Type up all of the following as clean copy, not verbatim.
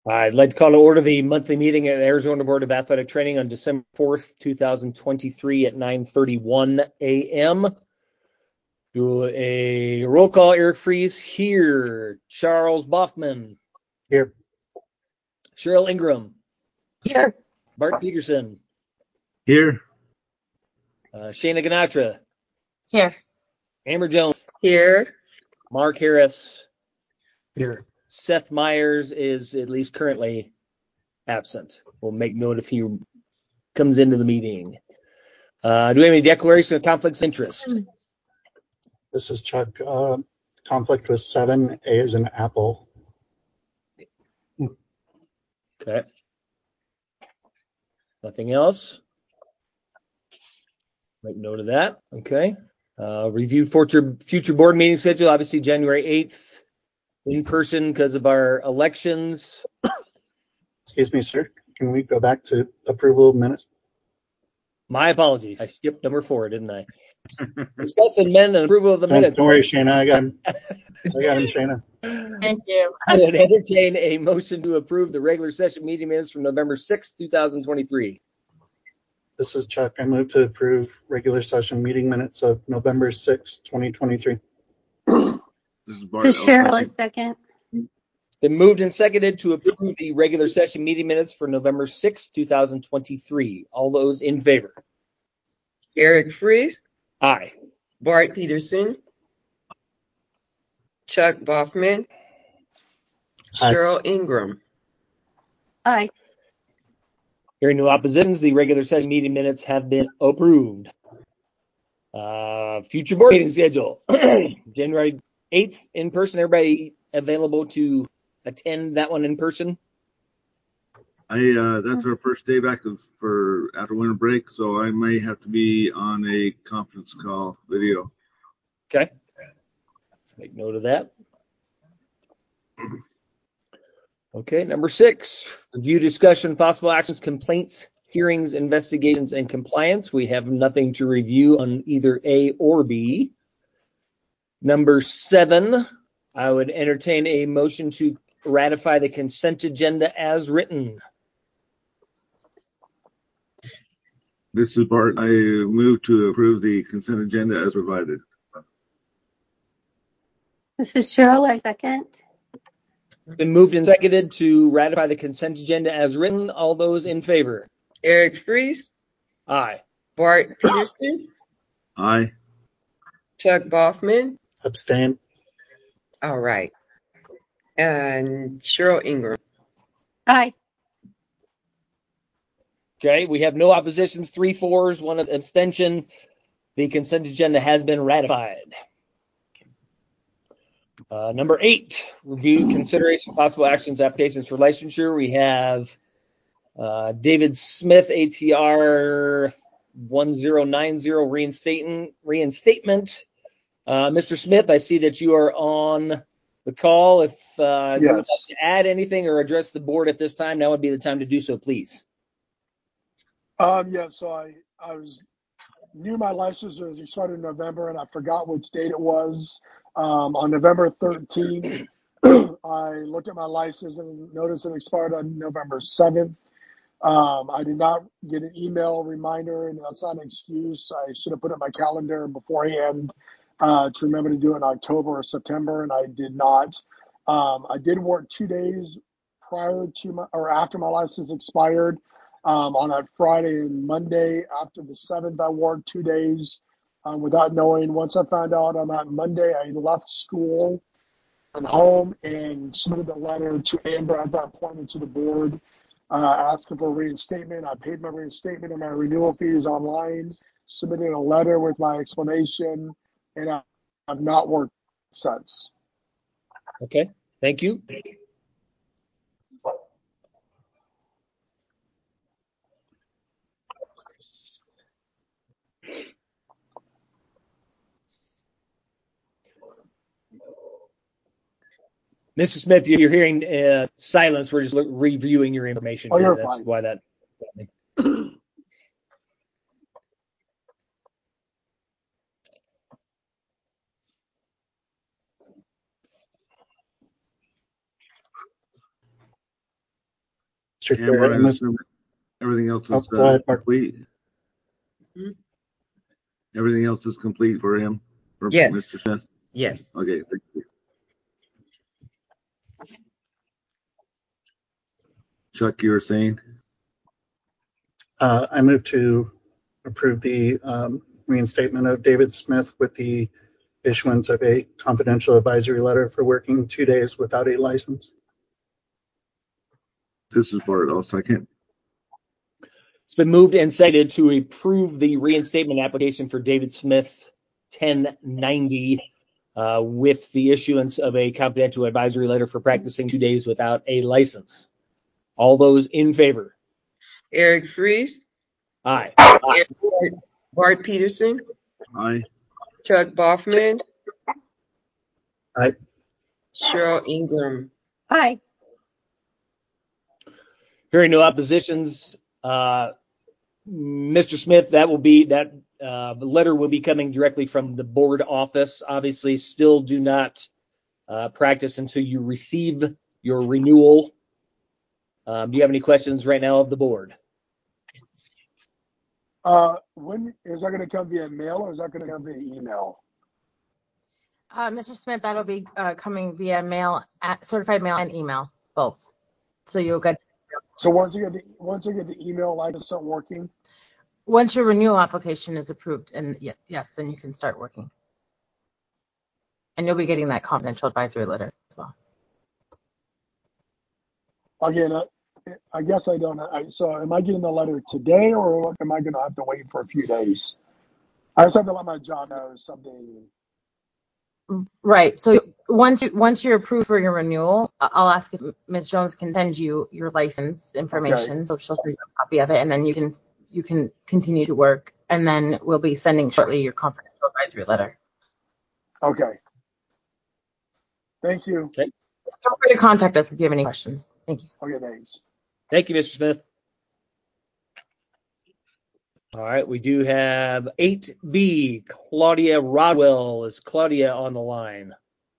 I'd like to call to order the monthly meeting at Arizona Board of Athletic Training on December 4th, 2023 at 9:31 a.m. Do a roll call. Eric Fries here. Charles Boffman. Here. Cheryl Ingram. Here. Bart Peterson. Here. Shayna Ganatra. Here. Amber Jones. Here. Mark Harris. Here. Seth Myers is at least currently absent. We'll make note if he comes into the meeting. Do we have any declaration of conflicts of interest? This is Chuck. Conflict with 7. A is an apple. Okay. Nothing else? Make note of that. Okay. Review future board meeting schedule. Obviously, January 8th in person because of our elections. Excuse me, sir. Can we go back to approval of minutes? My apologies. I skipped number 4, didn't I? Discuss and amend and approval of the minutes. Don't worry, Shayna. I got him. Shayna. Thank you. I would entertain a motion to approve the regular session meeting minutes from November 6th, 2023. This is Chuck. I move to approve regular session meeting minutes of November 6, 2023. This is Bart. This is Cheryl, a second. Been moved and seconded to approve the regular session meeting minutes for November 6, 2023. All those in favor? Eric Fries. Aye. Bart Peterson. Chuck Boffman. Aye. Cheryl Ingram. Aye. Hearing no oppositions, the regular session meeting minutes have been approved. Future board meeting schedule. January 8th in person. Everybody available to attend that one in person? That's our first day back for after winter break, so I may have to be on a conference call video. Okay. Make note of that. Okay, number 6, review, discussion, possible actions, complaints, hearings, investigations, and compliance. We have nothing to review on either A or B. Number 7, I would entertain a motion to ratify the consent agenda as written. This is Bart. I move to approve the consent agenda as provided. This is Cheryl, a second. Been moved and seconded to ratify the consent agenda as written. All those in favor? Eric Fries. Aye. Bart Peterson. Aye. Chuck Boffman. Abstain. All right. And Cheryl Ingram. Aye. Okay, we have no oppositions, 3 4s, 1 abstention. The consent agenda has been ratified. Number 8, review, consideration, possible actions, applications for licensure. We have David Smith, ATR 1090 reinstatement. Mr. Smith, I see that you are on the call. If you would like to add anything or address the board at this time, now would be the time to do so, please. So I was new my license was started in November, and I forgot which date it was. On November 13th, I looked at my license and noticed it expired on November 7th. I did not get an email reminder, and that's not an excuse. I should have put it in my calendar beforehand to remember to do it in October or September, and I did not. I did work 2 days prior to after my license expired. On that Friday and Monday after the 7th, I worked 2 days without knowing. Once I found out on that Monday, I left school and home and submitted a letter to Amber at that point and to the board asking for reinstatement. I paid my reinstatement and my renewal fees online, submitted a letter with my explanation, and I've not worked since. Okay, thank you. Mr. Smith, you're hearing silence. We're just reviewing your information. Oh, you're That's fine. why that. Mr. And Chair, we're I going to move, assume everything else oh, is go ahead, Mark. complete. Hmm? Everything else is complete for him, for Yes. Mr. Smith. Yes. Okay, thank you. Chuck, you were saying? I move to approve the reinstatement of David Smith with the issuance of a confidential advisory letter for working 2 days without a license. This is Bart. I'll second. It's been moved and seconded to approve the reinstatement application for David Smith 1090 with the issuance of a confidential advisory letter for practicing 2 days without a license. All those in favor? Eric Freeze, Aye. Bart Peterson, Aye. Chuck Boffman, Aye. Cheryl Ingram. Aye. Hearing no oppositions, Mr. Smith, that letter will be coming directly from the board office. Obviously, still do not practice until you receive your renewal. Do you have any questions right now of the board? When is that going to come via mail or is that going to come via email? Mr. Smith, that'll be coming via mail, certified mail and email, both. So you'll get. So once you get the email, I can start working. Once your renewal application is approved, and yes, then you can start working. And you'll be getting that confidential advisory letter as well. Again, I guess I don't. So am I getting the letter today, or am I going to have to wait for a few days? I just have to let my job know something. Right. So once you're approved for your renewal, I'll ask if Ms. Jones can send you your license information. Okay. So she'll send you a copy of it, and then you can continue to work. And then we'll be sending shortly your confidential advisory letter. Okay. Thank you. Okay. Feel free to contact us if you have any questions. Thank you. Okay, thanks. Thank you, Mr. Smith. All right, we do have 8B, Claudia Rodwell. Is Claudia on the line?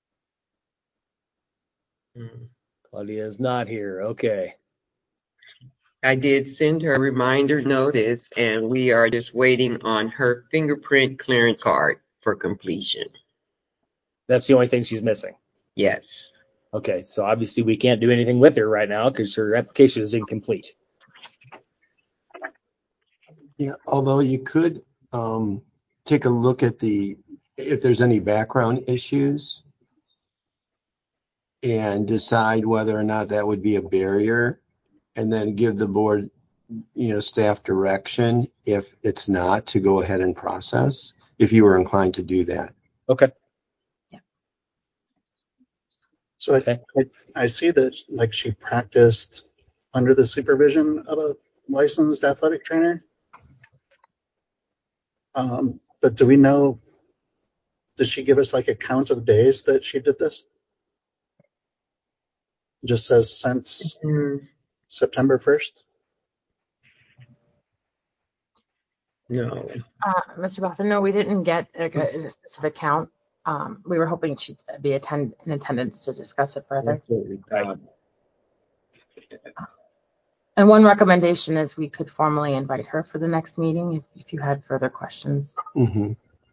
Claudia is not here. Okay. I did send her a reminder notice, and we are just waiting on her fingerprint clearance card for completion. That's the only thing she's missing. Yes. Okay, so obviously we can't do anything with her right now because her application is incomplete. Yeah, although you could take a look at if there's any background issues and decide whether or not that would be a barrier, and then give the board, staff direction if it's not, to go ahead and process, if you were inclined to do that. Okay. Yeah. So I see that she practiced under the supervision of a licensed athletic trainer. But do we know, does she give us a count of days that she did this? It just says since September 1st. No. Mr. Boffin, no, we didn't get a specific count. We were hoping she'd be in attendance to discuss it further. Right. And one recommendation is we could formally invite her for the next meeting if you had further questions. Mm-hmm.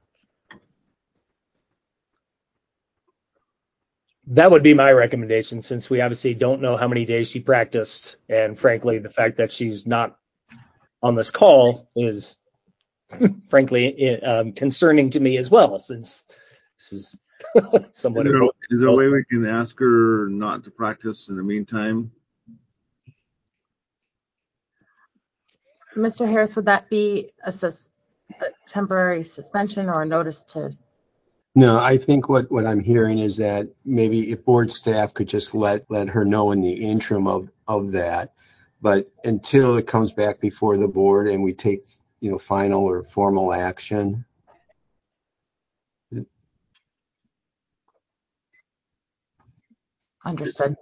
That would be my recommendation, since we obviously don't know how many days she practiced. And frankly, the fact that she's not on this call is frankly concerning to me as well, since this is somewhat important. Is there a way we can ask her not to practice in the meantime? Mr. Harris, would that be a temporary suspension or a notice to? No, I think what I'm hearing is that maybe if board staff could just let her know in the interim of that, but until it comes back before the board and we take final or formal action. Understood.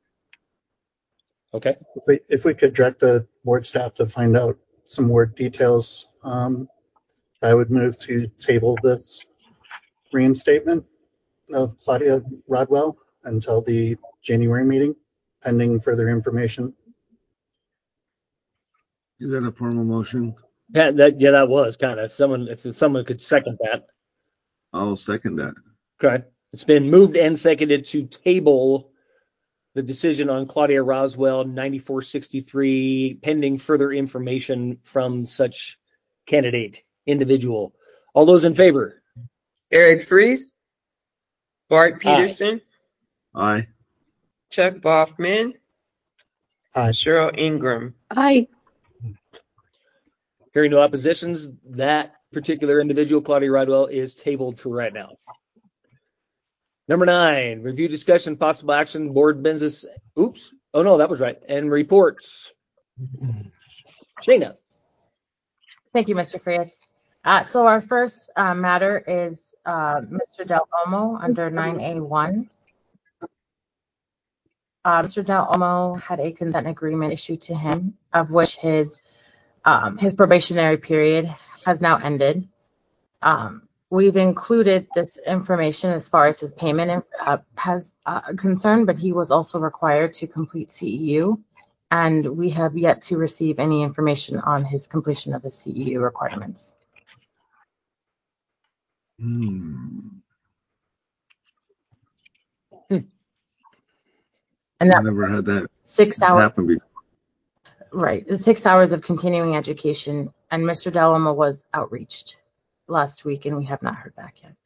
Okay. If we could direct the board staff to find out some more details, I would move to table this reinstatement of Claudia Rodwell until the January meeting, pending further information. Is that a formal motion? That was kind of if someone could second that. I'll second that. Okay. It's been moved and seconded to table the decision on Claudia Roswell 9463 pending further information from such candidate individual. All those in favor? Eric Freeze, Bart Peterson, Aye. Chuck Boffman, Aye. Cheryl Ingram. Aye. Hearing no oppositions, that particular individual, Claudia Rodwell, is tabled for right now. Number 9, review, discussion, possible action, board business. Oops. Oh, no, that was right. And reports. Shayna. Thank you, Mr. Frias. So our first matter is Mr. Del Olmo under 9A1. Mr. Del Olmo had a consent agreement issued to him, of which his probationary period has now ended. We've included this information as far as his payment has concerned, but he was also required to complete CEU, and we have yet to receive any information on his completion of the CEU requirements. And And I that never had that 6 hours. happen before. Right, the 6 hours of continuing education, and Mr. Del Olmo was outreached last week, and we have not heard back yet.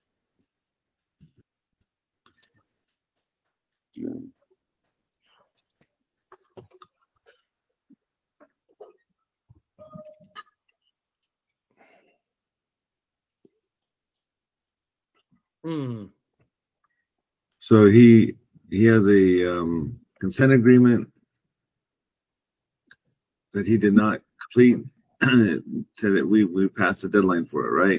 So he has a consent agreement that he did not complete. So that we passed the deadline for it, right?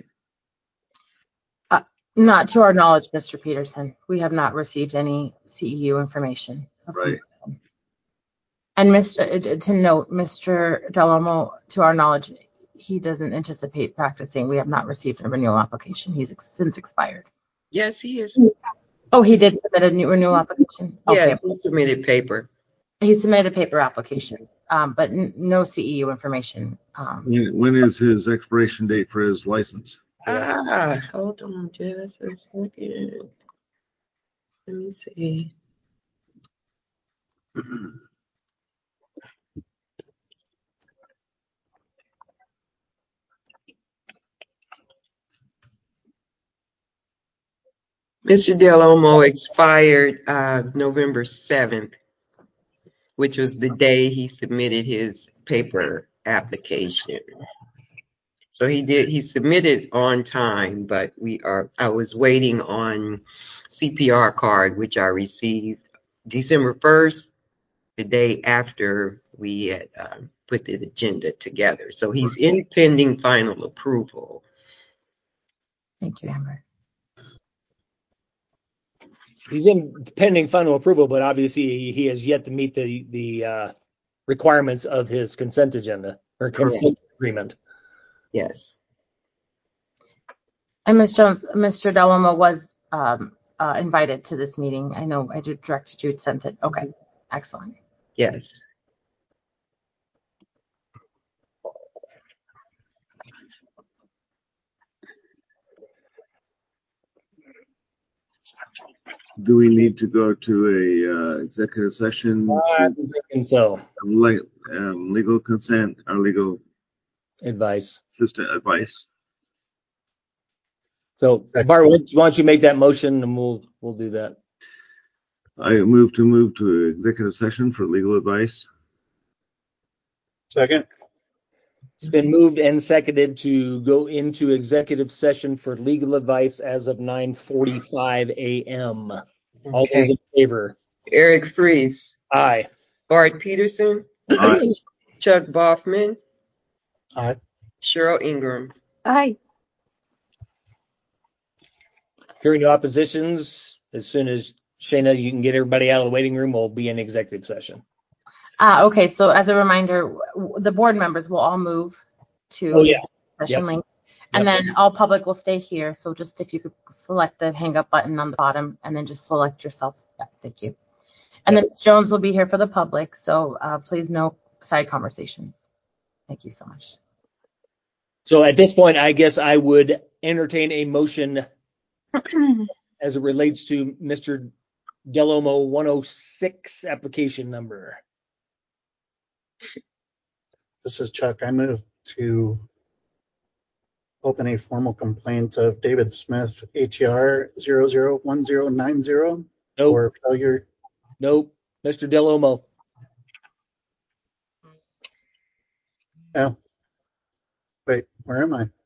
Not to our knowledge, Mr. Peterson. We have not received any CEU information. Right. And to note, Mr. Del Olmo, to our knowledge, he doesn't anticipate practicing. We have not received a renewal application. He's since expired. Yes, he is. Oh, he did submit a new renewal application? Yes, Okay. he submitted paper. He submitted a paper application, but no CEU information. When is his expiration date for his license? Hold on just a second. Let me see. Mr. Del Olmo expired November 7th, which was the day he submitted his paper application. So he submitted on time, but I was waiting on CPR card, which I received December 1st, the day after we had put the agenda together. So he's in pending final approval. Thank you, Amber. He's in pending final approval, but obviously he has yet to meet the requirements of his consent agenda or consent agreement. Yes. And Ms. Jones, Mr. Del Olmo was invited to this meeting. I know I directed you, sent it. Okay, excellent. Yes. Do we need to go to a executive session I'm thinking so. legal consent or legal Advice. assistant advice? So, Bart, why don't you make that motion and we'll do that. I move to executive session for legal advice. Second. It's been moved and seconded to go into executive session for legal advice as of 9:45 a.m. All those in favor? Eric Freeze, Aye. Bart Peterson, Aye. Chuck Boffman, Aye. Cheryl Ingram. Aye. Hearing no oppositions, as soon as Shayna, you can get everybody out of the waiting room, we'll be in executive session. Okay, so as a reminder, the board members will all move to the session link, and then all public will stay here. So just if you could select the hang up button on the bottom and then just select yourself. Yeah, thank you. And then Jones will be here for the public, so please no side conversations. Thank you so much. So at this point, I guess I would entertain a motion as it relates to Mr. Delomo 106 application number. This is Chuck. I move to open a formal complaint of David Smith, ATR 001090 Nope, for failure. nope. Mr. Delomo. Yeah. Wait, where am I?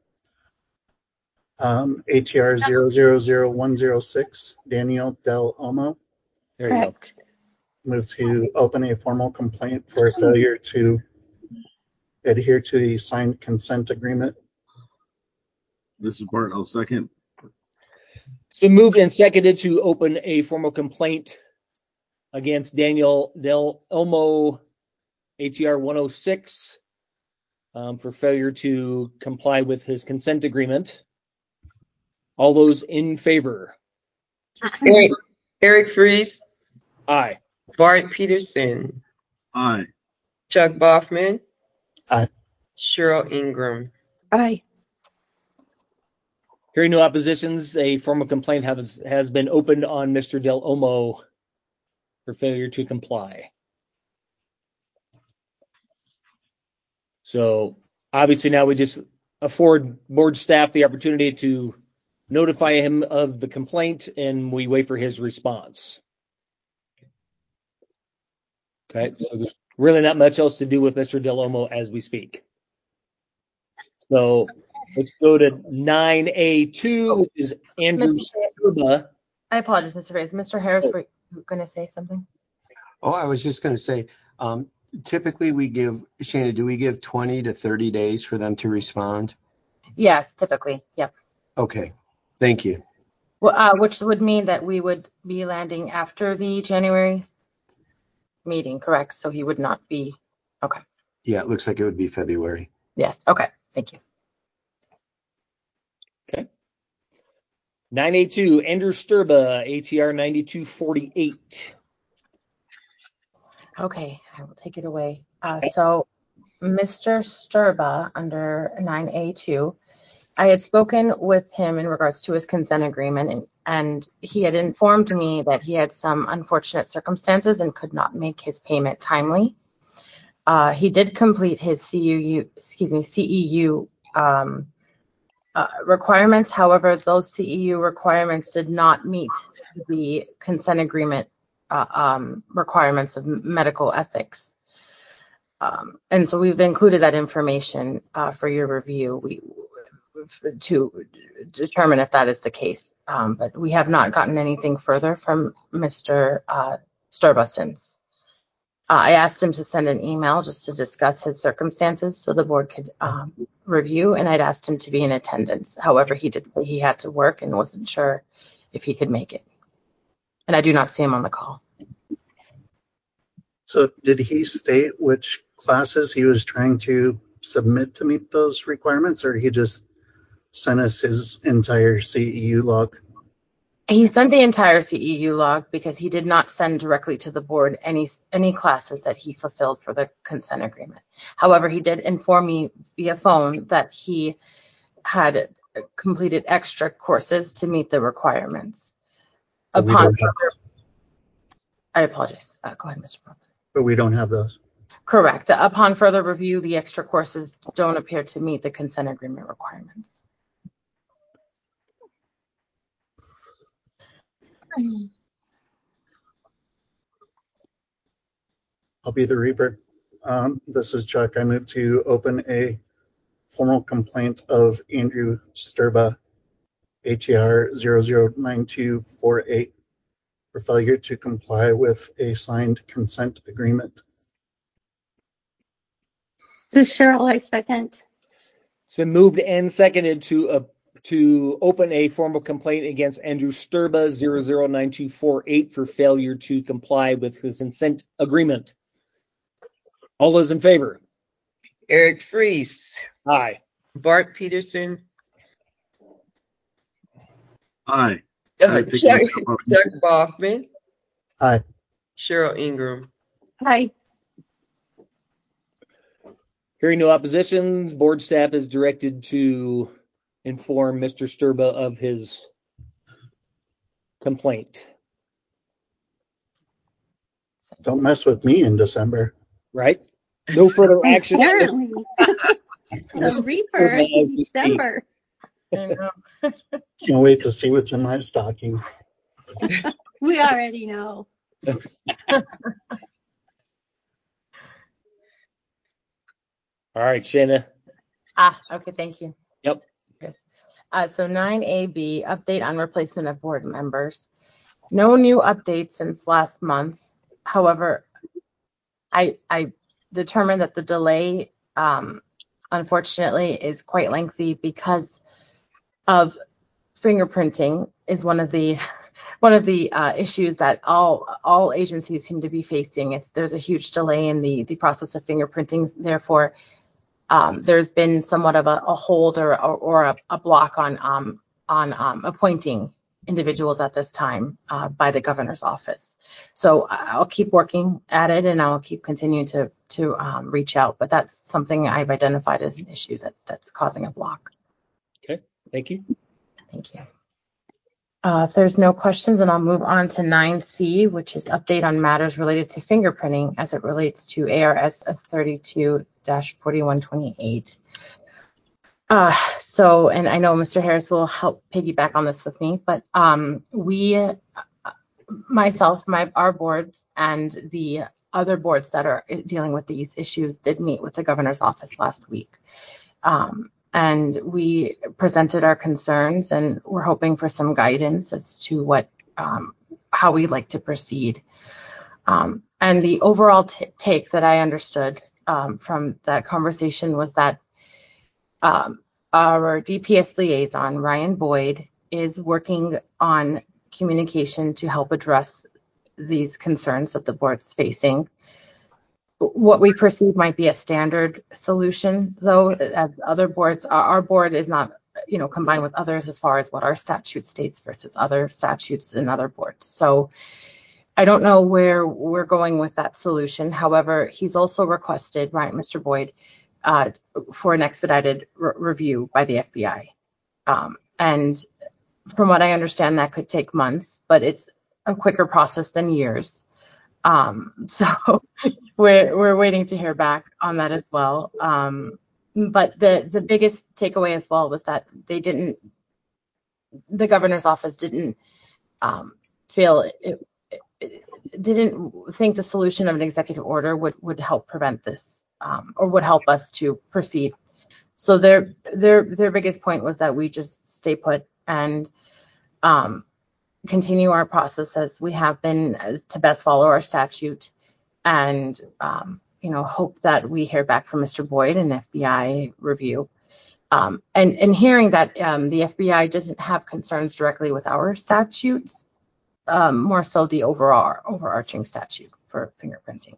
ATR 000106, Daniel Del Olmo. There you go. Correct. Move to open a formal complaint for failure to adhere to the signed consent agreement. This is Bart. I'll second. It's been moved and seconded to open a formal complaint against Daniel Del Olmo, ATR 106, for failure to comply with his consent agreement. All those in favor? Eric Fries, Aye. Bart Peterson, Aye. Chuck Boffman, Aye. Cheryl Ingram. Aye. Hearing no oppositions, a formal complaint has been opened on Mr. Del Olmo for failure to comply. So obviously now we just afford board staff the opportunity to notify him of the complaint, and we wait for his response. Okay, so there's really not much else to do with Mr. Del Olmo as we speak. So let's go to 9A2, which is Andrew Sturba. I apologize, Mr. Reyes. Mr. Harris, were you going to say something? Oh, I was just going to say, typically we give, Shana, do we give 20 to 30 days for them to respond? Yes, typically. Yep. Okay, thank you. Well, which would mean that we would be landing after the January meeting, correct? So he would not be. Okay. Yeah, it looks like it would be February. Yes. Okay. Thank you. Okay. 9A2, Andrew Sturba, ATR 9248. Okay, I will take it away. So Mr. Sturba under 9A2, I had spoken with him in regards to his consent agreement, and he had informed me that he had some unfortunate circumstances and could not make his payment timely. He did complete his CEU requirements. However, those CEU requirements did not meet the consent agreement requirements of medical ethics. And so we've included that information for your review to determine if that is the case. But we have not gotten anything further from Mr. Sturba since. I asked him to send an email just to discuss his circumstances so the board could review, and I'd asked him to be in attendance. However, he had to work and wasn't sure if he could make it. And I do not see him on the call. So did he state which classes he was trying to submit to meet those requirements, or he just sent us his entire CEU log? He sent the entire CEU log because he did not send directly to the board any classes that he fulfilled for the consent agreement. However, he did inform me via phone that he had completed extra courses to meet the requirements. But we don't have those. I apologize. Go ahead, Mr. Prophet. But we don't have those. Correct. Upon further review, the extra courses don't appear to meet the consent agreement requirements. I'll be the Reaper. This is Chuck. I move to open a formal complaint of Andrew Sturba, ATR 009248, for failure to comply with a signed consent agreement. This is Cheryl. I second. It's been moved and seconded to open a formal complaint against Andrew Sturba 009248 for failure to comply with his consent agreement. All those in favor? Eric Fries, Aye. Bart Peterson, Aye. Chuck Boffman, Aye. Cheryl Ingram. Aye. Hearing no oppositions, board staff is directed to inform Mr. Sturba of his complaint. Don't mess with me in December. Right? No further action. Apparently. The Reaper As we in speak. December. I know. Can't wait to see what's in my stocking. We already know. All right, Shayna. Okay, thank you. Yep. Yes. So 9AB, update on replacement of board members. No new updates since last month. However, I determined that the delay, unfortunately, is quite lengthy because of fingerprinting is one of the issues that all agencies seem to be facing. There's a huge delay in the process of fingerprinting. Therefore, there's been somewhat of a hold or a block on appointing individuals at this time by the governor's office. So I'll keep working at it and I'll keep continuing to reach out. But that's something I've identified as an issue that's causing a block. Okay. Thank you. Thank you. If there's no questions, then I'll move on to 9C, which is update on matters related to fingerprinting as it relates to ARS 32-4128. And I know Mr. Harris will help piggyback on this with me, but our boards and the other boards that are dealing with these issues did meet with the governor's office last week. And we presented our concerns and we're hoping for some guidance as to how we'd like to proceed. And the overall take that I understood from that conversation was that our DPS liaison, Ryan Boyd, is working on communication to help address these concerns that the board's facing. What we perceive might be a standard solution, though, as other boards, our board is not, combined with others as far as what our statute states versus other statutes in other boards. So I don't know where we're going with that solution. However, he's also requested, right, Mr. Boyd, for an expedited review by the FBI. And from what I understand, that could take months, but it's a quicker process than years. So we're waiting to hear back on that as well. But the biggest takeaway as well was that the governor's office didn't didn't think the solution of an executive order would help prevent this, or would help us to proceed. So their biggest point was that we just stay put and continue our process as we have been, to best follow our statute, and hope that we hear back from Mr. Boyd and FBI review. And hearing that the FBI doesn't have concerns directly with our statutes, more so the overarching statute for fingerprinting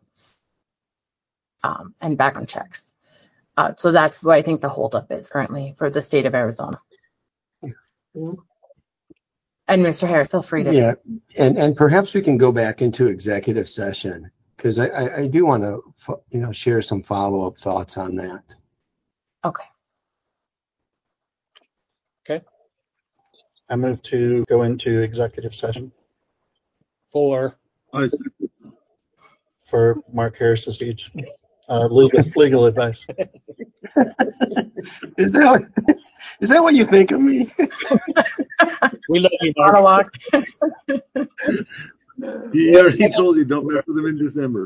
and background checks. So that's what I think the holdup is currently for the state of Arizona. And Mr. Harris, feel free to. Yeah, and perhaps we can go back into executive session because I do want to share some follow-up thoughts on that. Okay. I move to go into executive session For Mark Harris's speech. Legal advice. Is that what you think of me? we love you, Mark. He already told you don't mess with him in December.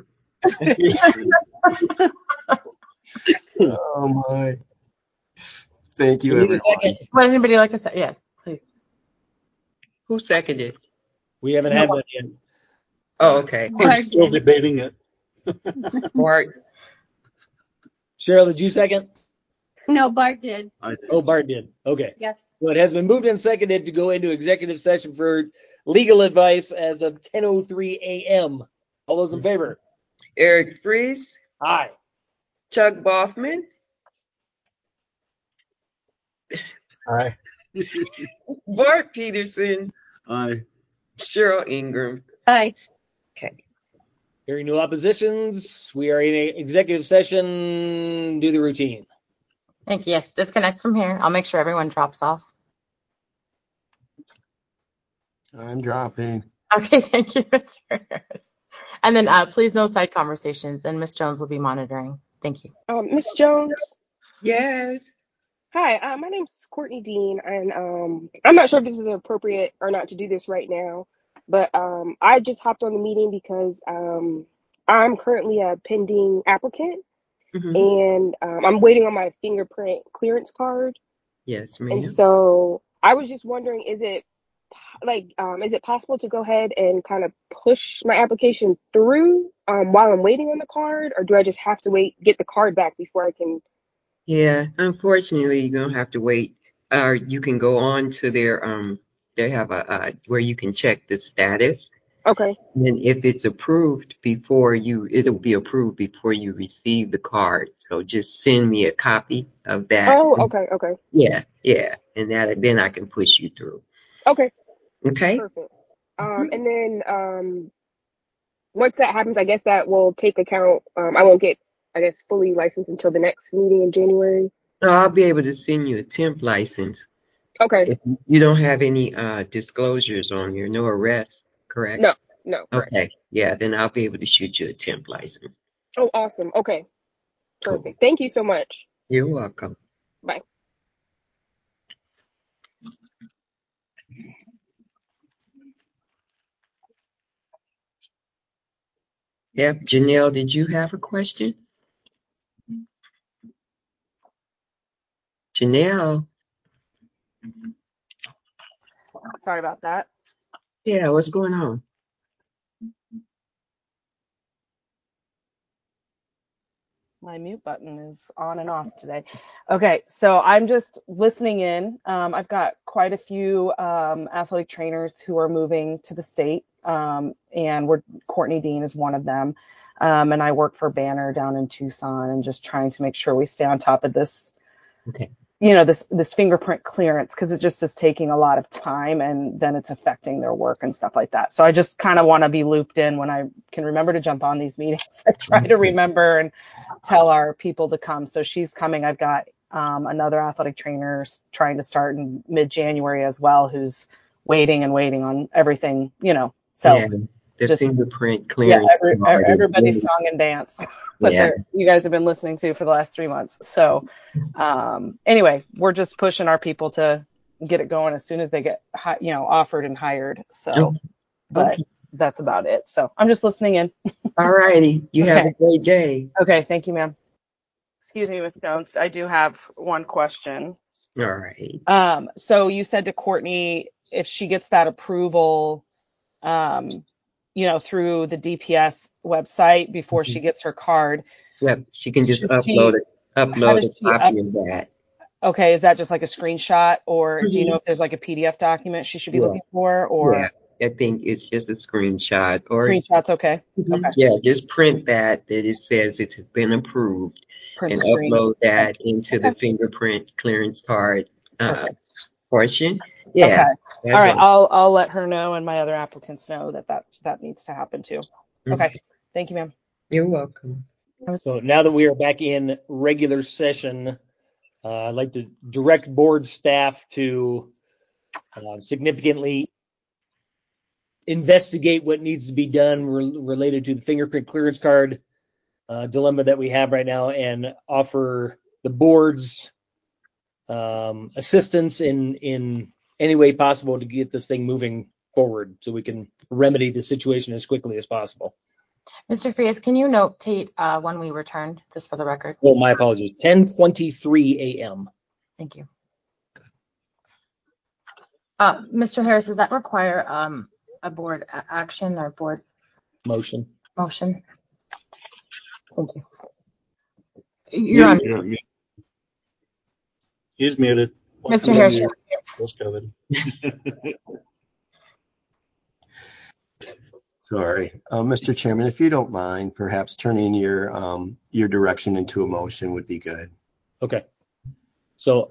Oh my! Thank you, We need everyone. a second. Would anybody like to say? Yeah, please. Who seconded? We haven't had one yet. Oh, okay. We're still debating it. Bart. Cheryl, did you second? No, Bart did. Oh, Bart did. Okay. Yes. Well, it has been moved and seconded to go into executive session for legal advice as of 10:03 a.m. All those in favor? Eric Fries. Aye. Chuck Boffman. Aye. Bart Peterson. Aye. Cheryl Ingram. Aye. Okay. Hearing no oppositions, we are in an executive session. Do the routine. Thank you. Yes, disconnect from here. I'll make sure everyone drops off. I'm dropping. Okay, thank you, Mr. Harris. And then please no side conversations, and Ms. Jones will be monitoring. Thank you. Ms. Jones. Yes. Hi, my name's Courtney Dean, and I'm not sure if this is appropriate or not to do this right now, but I just hopped on the meeting because I'm currently a pending applicant, and I'm waiting on my fingerprint clearance card. Yes, And ma'am. so I was just wondering, is it possible to go ahead and kind of push my application through while I'm waiting on the card, or do I just have to get the card back before I can? Yeah, unfortunately, you're gonna have to wait. You can go on to their they have a where you can check the status. Okay. And if it's approved it'll be approved before you receive the card. So just send me a copy of that. Oh, okay. Yeah, and then I can push you through. Okay. Okay. Perfect. And then once that happens, I guess that will take account. I won't get, I guess, fully licensed until the next meeting in January. So I'll be able to send you a temp license. Okay. If you don't have any disclosures on here, no arrests, correct? No. Correct. Okay. Yeah, then I'll be able to shoot you a temp license. Oh, awesome. Okay. Perfect. Cool. Thank you so much. You're welcome. Bye. Yep. Janelle, did you have a question? Janelle. Sorry about that. Yeah, what's going on? My mute button is on and off today. Okay, so I'm just listening in. I've got quite a few athletic trainers who are moving to the state, and Courtney Dean is one of them. And I work for Banner down in Tucson, and just trying to make sure we stay on top of this. Okay. This fingerprint clearance, because it just is taking a lot of time, and then it's affecting their work and stuff like that. So I just kind of want to be looped in when I can remember to jump on these meetings. I try to remember and tell our people to come. So she's coming. I've got another athletic trainer trying to start in mid-January as well, who's waiting on everything, So yeah, the just fingerprint clearance. everybody's song and dance. But you guys have been listening to for the last 3 months. So anyway, we're just pushing our people to get it going as soon as they get offered and hired. So, but that's about it. So I'm just listening in. All righty. You have a great day. Okay. Thank you, ma'am. Excuse me, Ms. Jones. I do have one question. All right. So you said to Courtney, if she gets that approval, through the DPS website before she gets her card. Yep, she can just upload a copy of that. Okay, is that just like a screenshot, or do you know if there's like a PDF document she should be looking for? Or I think it's just a screenshot. Or screenshot's okay. Okay. Yeah, just print that it says it has been approved, and upload that into the fingerprint clearance card portion. Yeah. Okay. All right. I'll let her know, and my other applicants know that needs to happen too. Okay. Thank you, ma'am. You're welcome. So now that we are back in regular session, I'd like to direct board staff to significantly investigate what needs to be done related to the fingerprint clearance card dilemma that we have right now, and offer the board's assistance in any way possible to get this thing moving forward so we can remedy the situation as quickly as possible. Mr. Frias, can you notate when we returned, just for the record? Oh, my apologies. 10:23 a.m. Thank you. Mr. Harris, does that require a board action or board motion? Thank you. You're on. He's muted. Mr. Harris. Post-COVID. Sorry. Mr. Chairman, if you don't mind, perhaps turning your direction into a motion would be good. Okay. So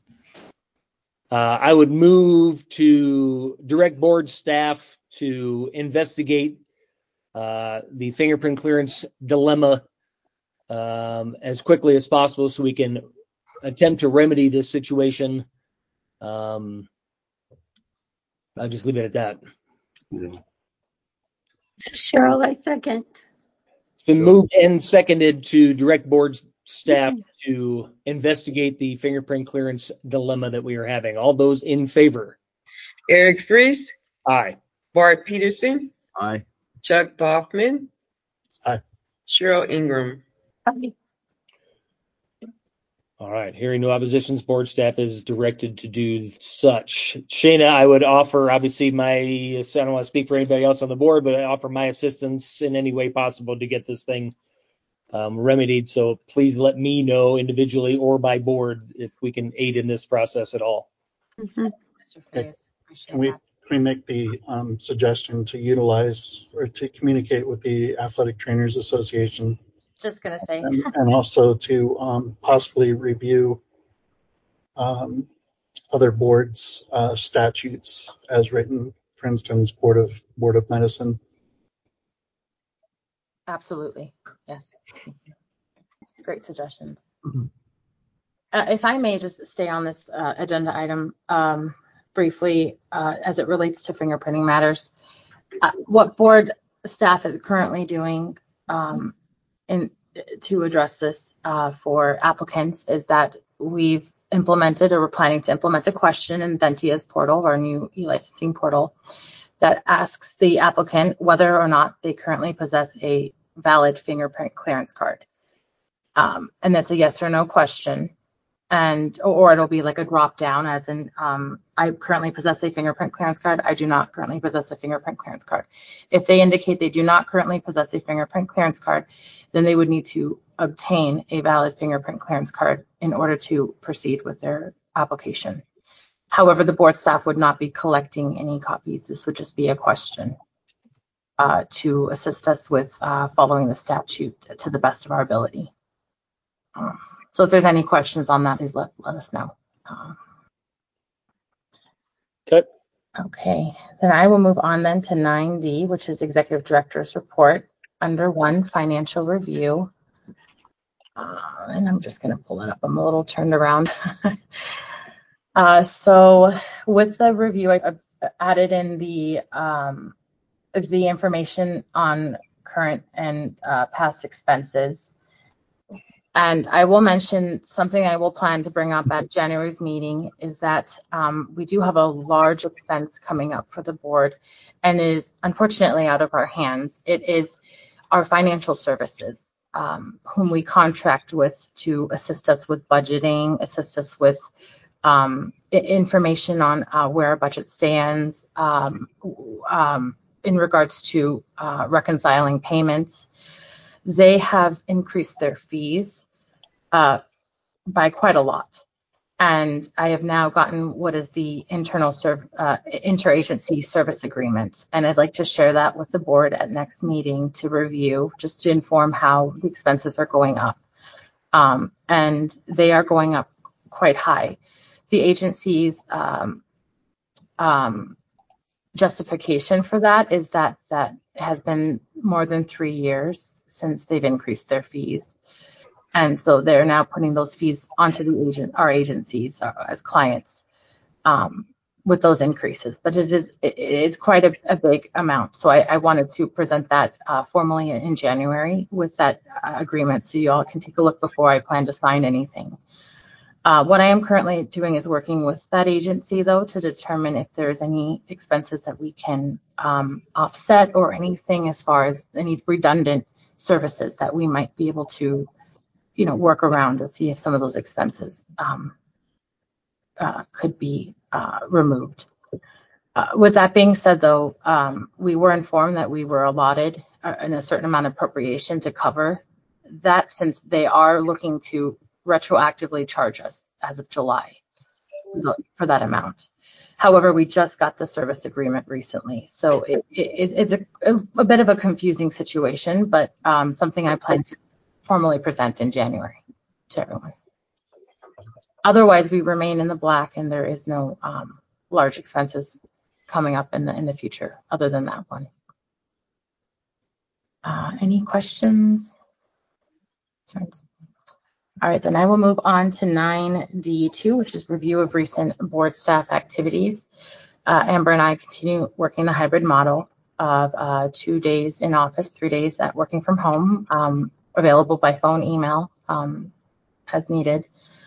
I would move to direct board staff to investigate the fingerprint clearance dilemma as quickly as possible so we can attempt to remedy this situation. I'll just leave it at that. Yeah. Cheryl, I second. It's been moved and seconded to direct board staff to investigate the fingerprint clearance dilemma that we are having. All those in favor? Eric Fries, Aye. Bart Peterson, Aye. Chuck Boffman, Aye. Cheryl Ingram. Aye. All right. Hearing no oppositions, board staff is directed to do such. Shayna, I would offer, obviously, I don't want to speak for anybody else on the board, but I offer my assistance in any way possible to get this thing remedied. So please let me know individually or by board if we can aid in this process at all. Mr. Fries, appreciate Can we that. make the suggestion to utilize or to communicate with the Athletic Trainers Association Just gonna say. and also to possibly review other boards' statutes as written, for instance, Board of Medicine. Absolutely. Yes. Thank you. Great suggestions. If I may just stay on this agenda item briefly as it relates to fingerprinting matters. What board staff is currently doing to address this for applicants is that we've implemented or we're planning to implement a question in Ventia's portal, our new e-licensing portal, that asks the applicant whether or not they currently possess a valid fingerprint clearance card. And that's a yes or no question. Or it'll be like a drop down as in, I currently possess a fingerprint clearance card. I do not currently possess a fingerprint clearance card. If they indicate they do not currently possess a fingerprint clearance card, then they would need to obtain a valid fingerprint clearance card in order to proceed with their application. However, the board staff would not be collecting any copies. This would just be a question to assist us with following the statute to the best of our ability. So if there's any questions on that, please let us know. Okay. Okay, then I will move on then to 9D, which is Executive Director's Report under 1, Financial Review. And I'm just going to pull it up. I'm a little turned around. So with the review, I've added in the information on current and past expenses. And I will mention something I will plan to bring up at January's meeting is that we do have a large expense coming up for the board and it is unfortunately out of our hands. It is our financial services, whom we contract with to assist us with budgeting, assist us with information on where our budget stands in regards to reconciling payments. They have increased their fees by quite a lot. And I have now gotten what is the interagency service agreement. And I'd like to share that with the board at next meeting to review, just to inform how the expenses are going up. And they are going up quite high. The agency's justification for that is that has been more than 3 years since they've increased their fees. And so they're now putting those fees onto our agencies as clients with those increases. But it is quite a big amount. So I wanted to present that formally in January with that agreement so you all can take a look before I plan to sign anything. What I am currently doing is working with that agency, though, to determine if there's any expenses that we can offset or anything as far as any redundant services that we might be able to, work around to see if some of those expenses could be removed. With that being said, though, we were informed that we were allotted a certain amount of appropriation to cover that since they are looking to retroactively charge us as of July for that amount. However, we just got the service agreement recently. So it's a bit of a confusing situation, but something I plan to formally present in January to everyone. Otherwise, we remain in the black and there is no large expenses coming up in the future other than that one. Any questions? Concerns? All right, then I will move on to 9D2, which is review of recent board staff activities. Amber and I continue working the hybrid model of 2 days in office, 3 days at working from home, available by phone, email, as needed.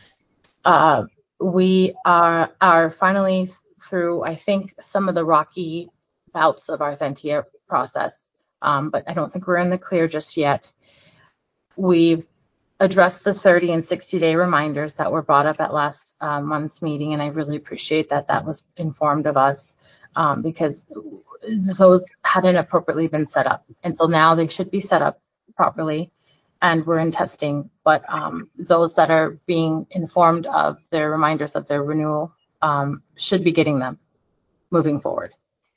We are finally through, I think, some of the rocky bouts of our Thentia process, but I don't think we're in the clear just yet. We've addressed the 30 and 60-day reminders that were brought up at last month's meeting, and I really appreciate that that was informed of us because those hadn't appropriately been set up. And so now they should be set up properly, and we're in testing. But those that are being informed of their reminders of their renewal should be getting them moving forward.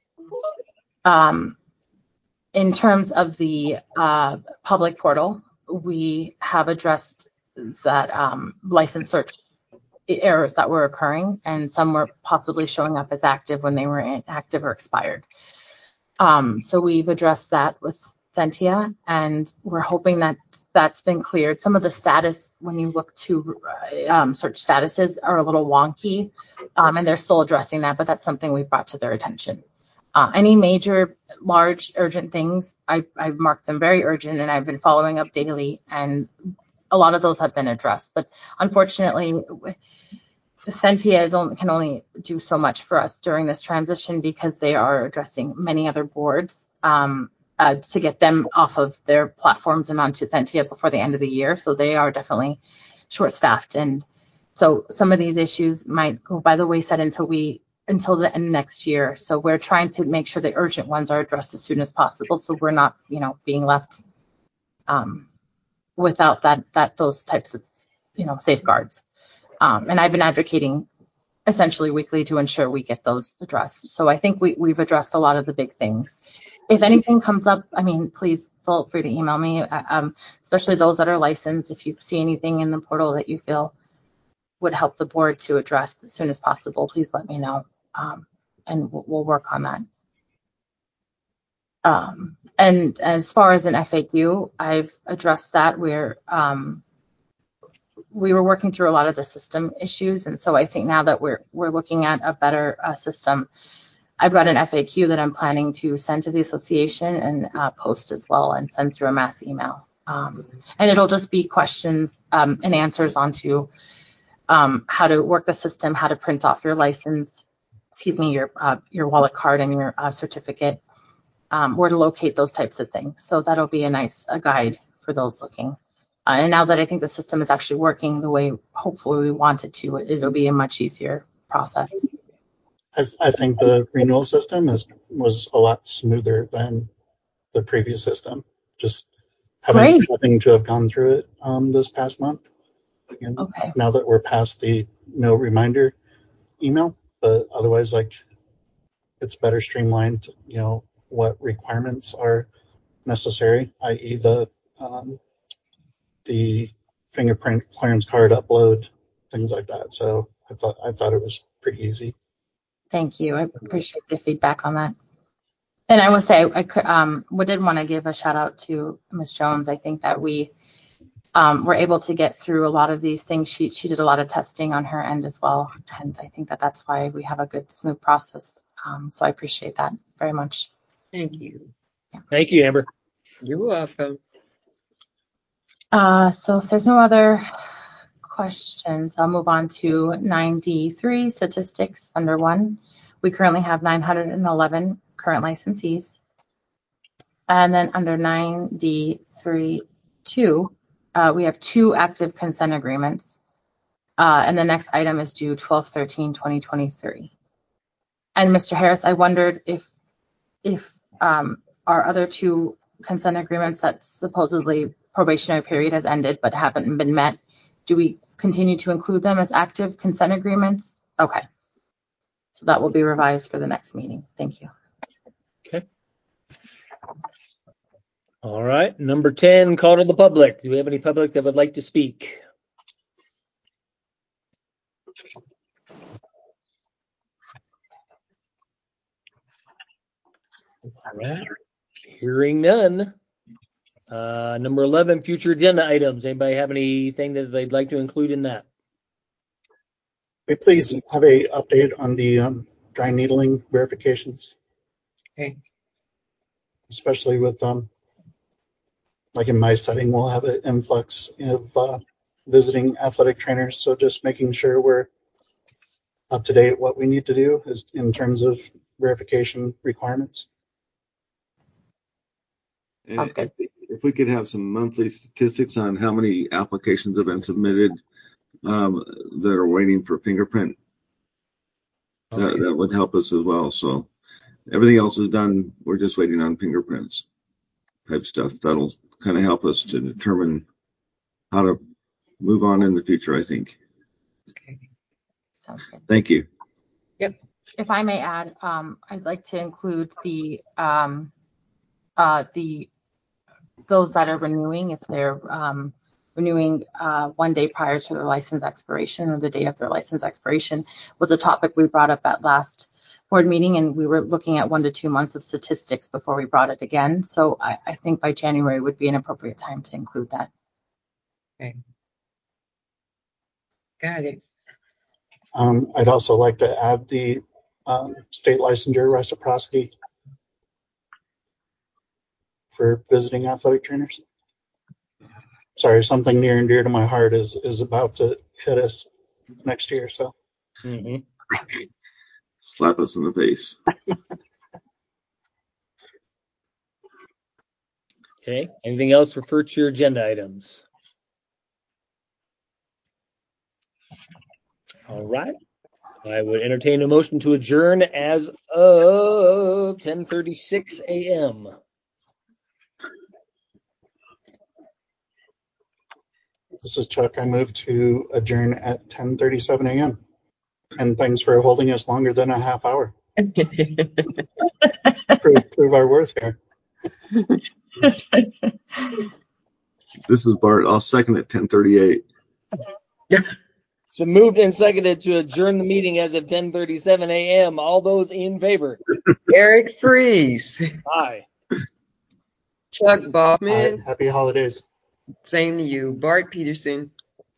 In terms of the public portal, we have addressed that license search errors that were occurring, and some were possibly showing up as active when they were inactive or expired. So we've addressed that with Thentia, and we're hoping that that's been cleared. Some of the status, when you look to search statuses, are a little wonky, and they're still addressing that, but that's something we brought to their attention. Any major, large, urgent things, I've marked them very urgent, and I've been following up daily, and a lot of those have been addressed. But unfortunately, Thentia can only do so much for us during this transition because they are addressing many other boards to get them off of their platforms and onto Thentia before the end of the year. So they are definitely short-staffed. And so some of these issues might go by the wayside until the end of next year. So we're trying to make sure the urgent ones are addressed as soon as possible, so we're not, being left without those types of, safeguards. And I've been advocating essentially weekly to ensure we get those addressed. So I think we've addressed a lot of the big things. If anything comes up, please feel free to email me, especially those that are licensed. If you see anything in the portal that you feel would help the board to address as soon as possible, please let me know, and we'll work on that. And as far as an FAQ, I've addressed that. We were working through a lot of the system issues, and so I think now that we're looking at a better system, I've got an FAQ that I'm planning to send to the association and post as well, and send through a mass email. And it'll just be questions and answers onto how to work the system, how to print off your license, your wallet card and your certificate, where to locate those types of things. So that'll be a guide for those looking. And now that I think the system is actually working the way hopefully we want it to, it'll be a much easier process. I think the renewal system was a lot smoother than the previous system. Just having to have gone through it this past month. And okay. Now that we're past the no reminder email, but otherwise, it's better streamlined. What requirements are necessary, i.e. the fingerprint clearance card upload, things like that. So I thought it was pretty easy. Thank you. I appreciate the feedback on that. And I will say, we did want to give a shout out to Ms. Jones. I think that we were able to get through a lot of these things. She did a lot of testing on her end as well. And I think that that's why we have a good, smooth process. So I appreciate that very much. Thank you. Yeah. Thank you, Amber. You're welcome. So if there's no other questions, I'll move on to 9D3, statistics under 1. We currently have 911 current licensees. And then under 9D3.2, we have 2 active consent agreements. And the next item is due 12/13/2023. And Mr. Harris, I wondered if our other 2 consent agreements that supposedly probationary period has ended but haven't been met, do we continue to include them as active consent agreements? Okay. So that will be revised for the next meeting. Thank you. Okay. All right. Number 10, call to the public. Do we have any public that would like to speak? All right. Hearing none, Number 11, future agenda items. Anybody have anything that they'd like to include in that? We please have a update on the dry needling verifications, Okay. especially with like in my setting, we'll have an influx of visiting athletic trainers. So just making sure we're up to date what we need to do is in terms of verification requirements. Sounds good. If we could have some monthly statistics on how many applications have been submitted that are waiting for fingerprint, that would help us as well. So everything else is done. We're just waiting on fingerprints type stuff. That'll kind of help us to determine how to move on in the future, I think. Okay. Sounds good. Thank you. Yep. If I may add, I'd like to include the those that are renewing, if they're renewing 1 day prior to their license expiration or the day of their license expiration, was a topic we brought up at last board meeting, and we were looking at 1 to 2 months of statistics before we brought it again. So I think by January would be an appropriate time to include that. Okay. Got it. I'd also like to add the state licensure reciprocity for visiting athletic trainers. Sorry, something near and dear to my heart is about to hit us next year. So Slap us in the face. Okay. Anything else for future agenda items? All right. I would entertain a motion to adjourn as of 10:36 a.m. this is Chuck. I move to adjourn at 10:37 a.m. And thanks for holding us longer than a half hour. prove our worth here. This is Bart. I'll second at 10:38. It's been moved and seconded to adjourn the meeting as of 10:37 a.m. All those in favor? Eric Freeze. Aye. Chuck Baughman. Happy holidays. Same to you. Bart Peterson.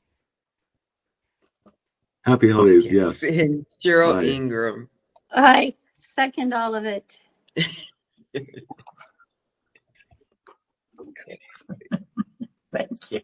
Happy holidays, yes. And Cheryl Bye. Ingram. I second all of it. Thank you.